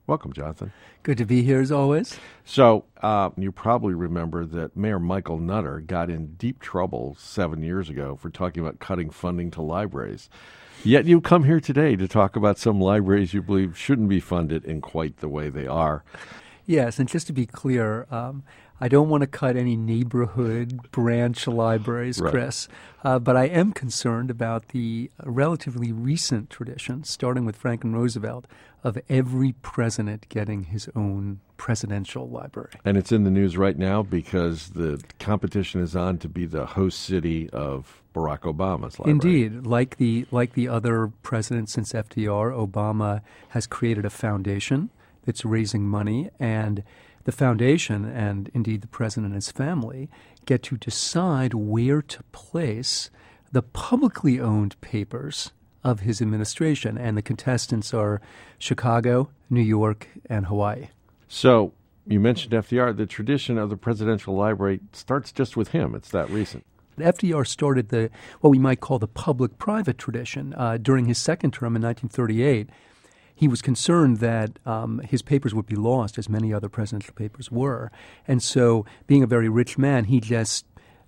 Welcome, Jonathan. Good to be here as always. So you probably remember that Mayor Michael Nutter got in deep trouble 7 years ago for talking about cutting funding to libraries. Yet you come here today to talk about some libraries you believe shouldn't be funded in quite the way they are. Yes, and just to be clear, I don't want to cut any neighborhood branch libraries, Right. Chris, but I am concerned about the relatively recent tradition, starting with Franklin Roosevelt, of every president getting his own presidential library. And it's in the news right now because the competition is on to be the host city of Barack Obama's library. Indeed, like the other presidents since FDR, Obama has created a foundation that's raising money, and the foundation, and indeed the president and his family, get to decide where to place the publicly owned papers of his administration. And the contestants are Chicago, New York, and Hawaii. So you mentioned FDR. The tradition of the presidential library starts just with him. It's that recent. FDR started what we might call the public-private tradition. During his second term in 1938, he was concerned that his papers would be lost, as many other presidential papers were. And so, being a very rich man, he just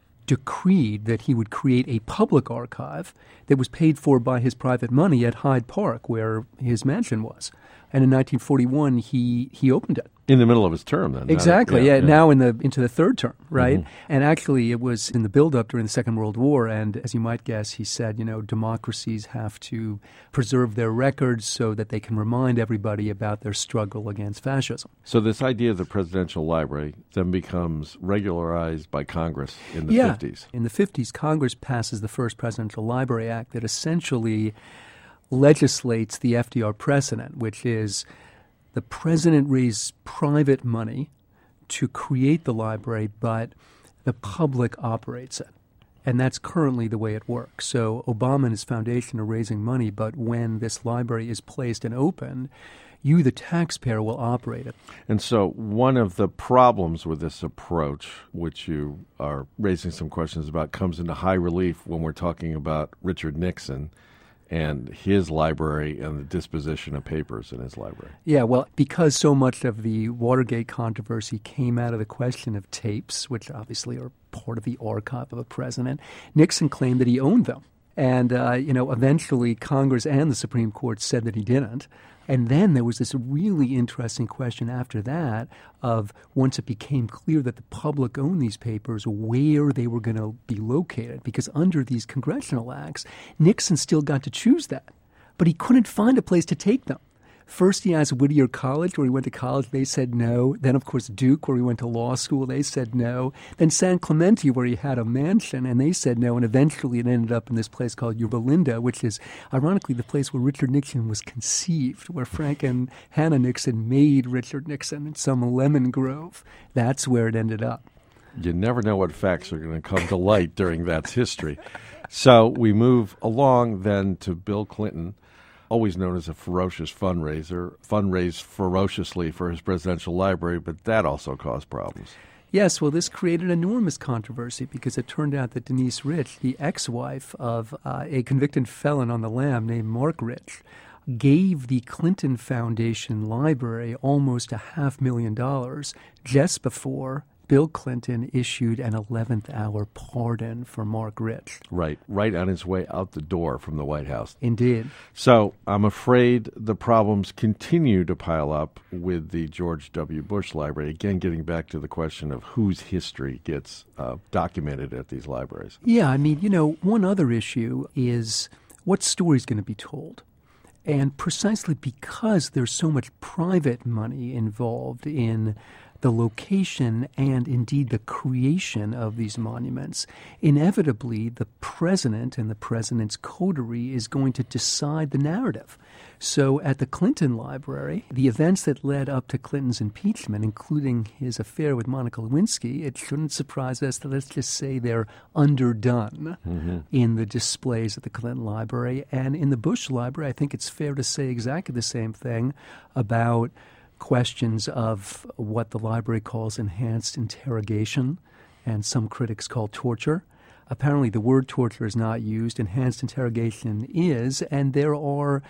decreed that he would create a public archive that was paid for by his private money at Hyde Park, where his mansion was. And in 1941, he opened it. In the middle of his term, then. Exactly, yeah. Now into the third term, right? Mm-hmm. And actually, it was in the build-up during the Second World War, and as you might guess, he said, democracies have to preserve their records so that they can remind everybody about their struggle against fascism. So this idea of the presidential library then becomes regularized by Congress in the 50s. In the 50s, Congress passes the first Presidential Library Act that essentially legislates the FDR precedent, which is the president raised private money to create the library, but the public operates it. And that's currently the way it works. So Obama and his foundation are raising money, but when this library is placed and opened, you, the taxpayer, will operate it. And so one of the problems with this approach, which you are raising some questions about, comes into high relief when we're talking about Richard Nixon and his library and the disposition of papers in his library. Yeah, well, because so much of the Watergate controversy came out of the question of tapes, which obviously are part of the archive of a president, Nixon claimed that he owned them. And, eventually Congress and the Supreme Court said that he didn't. And then there was this really interesting question after that of, once it became clear that the public owned these papers, where they were going to be located. Because under these congressional acts, Nixon still got to choose that. But he couldn't find a place to take them. First, he asked Whittier College, where he went to college. They said no. Then, of course, Duke, where he went to law school. They said no. Then San Clemente, where he had a mansion, and they said no. And eventually it ended up in this place called Yorba Linda, which is, ironically, the place where Richard Nixon was conceived, where Frank and Hannah Nixon made Richard Nixon in some lemon grove. That's where it ended up. You never know what facts are going to come to light during that history. So we move along then to Bill Clinton, always known as a ferocious fundraiser, fundraised ferociously for his presidential library, but that also caused problems. Yes, well, this created enormous controversy because it turned out that Denise Rich, the ex-wife of a convicted felon on the lam named Mark Rich, gave the Clinton Foundation Library almost $500,000 just before Bill Clinton issued an 11th hour pardon for Mark Rich. Right on his way out the door from the White House. Indeed. So I'm afraid the problems continue to pile up with the George W. Bush Library. Again, getting back to the question of whose history gets documented at these libraries. Yeah, I mean, one other issue is what story is going to be told. And precisely because there's so much private money involved in the location and indeed the creation of these monuments, inevitably the president and the president's coterie is going to decide the narrative. So at the Clinton Library, the events that led up to Clinton's impeachment, including his affair with Monica Lewinsky, it shouldn't surprise us that, let's just say, they're underdone in the displays at the Clinton Library. And in the Bush Library, I think it's fair to say exactly the same thing about questions of what the library calls enhanced interrogation and some critics call torture. Apparently the word torture is not used. Enhanced interrogation is, and there are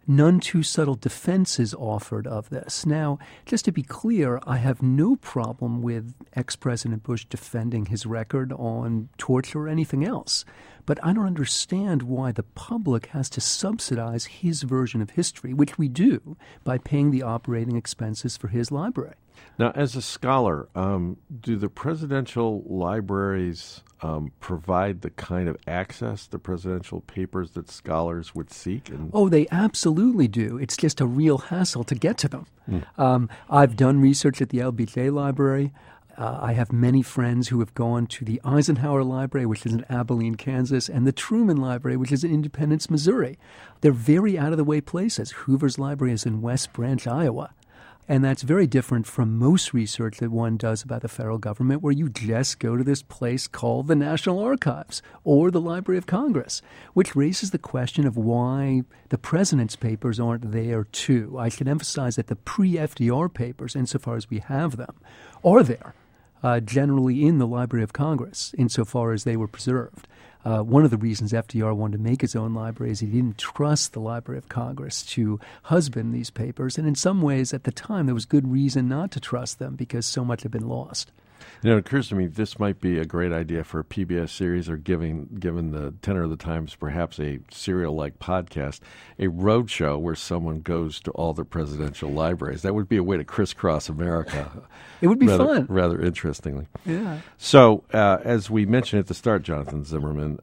none too subtle defense is offered of this. Now, just to be clear, I have no problem with ex-President Bush defending his record on torture or anything else. But I don't understand why the public has to subsidize his version of history, which we do by paying the operating expenses for his library. Now, as a scholar, do the presidential libraries provide the kind of access to presidential papers that scholars would seek? Oh, they absolutely do. It's just a real hassle to get to them. I've done research at the LBJ Library. I have many friends who have gone to the Eisenhower Library, which is in Abilene, Kansas, and the Truman Library, which is in Independence, Missouri. They're very out-of-the-way places. Hoover's Library is in West Branch, Iowa. And that's very different from most research that one does about the federal government, where you just go to this place called the National Archives or the Library of Congress, which raises the question of why the president's papers aren't there, too. I should emphasize that the pre-FDR papers, insofar as we have them, are there, generally in the Library of Congress, insofar as they were preserved. One of the reasons FDR wanted to make his own library is he didn't trust the Library of Congress to husband these papers. And in some ways, at the time, there was good reason not to trust them because so much had been lost. You know, it occurs to me this might be a great idea for a PBS series, or given the tenor of the times, perhaps a serial-like podcast, a road show where someone goes to all the presidential libraries. That would be a way to crisscross America. It would be fun. Rather interestingly. Yeah. So, as we mentioned at the start, Jonathan Zimmerman,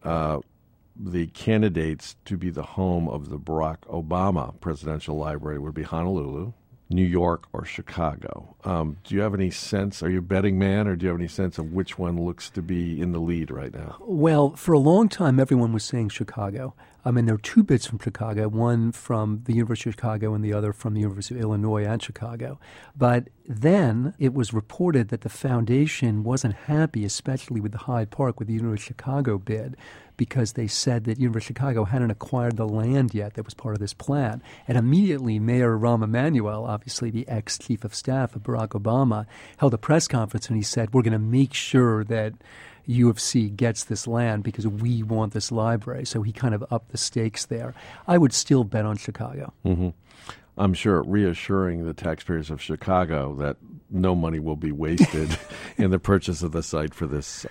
the candidates to be the home of the Barack Obama Presidential Library would be Honolulu, New York, or Chicago. Do you have any sense, are you a betting man, or do you have any sense of which one looks to be in the lead right now? Well, for a long time, everyone was saying Chicago. I mean, there are two bids from Chicago, one from the University of Chicago and the other from the University of Illinois at Chicago. But then it was reported that the foundation wasn't happy, especially with the Hyde Park, with the University of Chicago bid, because they said that University of Chicago hadn't acquired the land yet that was part of this plan. And immediately Mayor Rahm Emanuel, obviously the ex-chief of staff of Barack Obama, held a press conference and he said, we're going to make sure that U of C gets this land because we want this library. So he kind of upped the stakes there. I would still bet on Chicago. Mm-hmm. I'm sure reassuring the taxpayers of Chicago that no money will be wasted in the purchase of the site for this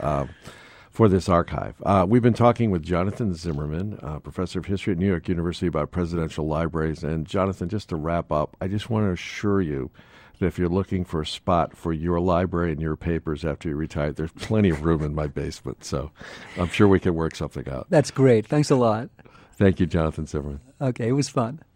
archive. We've been talking with Jonathan Zimmerman, professor of history at New York University, about presidential libraries. And Jonathan, just to wrap up, I just want to assure you that if you're looking for a spot for your library and your papers after you retire, there's plenty of room in my basement. So I'm sure we can work something out. That's great. Thanks a lot. Thank you, Jonathan Zimmerman. Okay, it was fun.